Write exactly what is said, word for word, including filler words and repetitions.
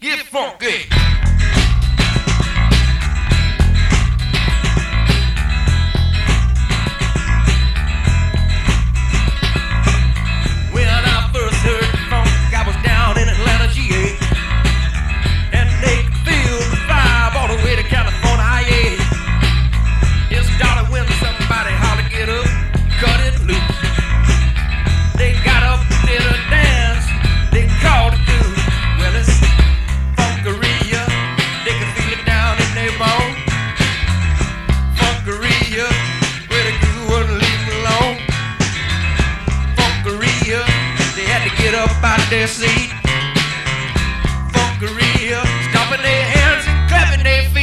Get funky. When I first heard the funk, I was down in Atlanta, G A, and they could feel the vibe all the way to California, yeah. It started when somebody hollered, get up, cut it loose. They got up, did a dance, they called it good. Well, it's Funkeria, they can feel it down in their bones. Funkeria, where the groove wouldn't leave them alone. Funkeria, they had to get up out of their seat. Funkeria, stomping their hands and clapping their feet.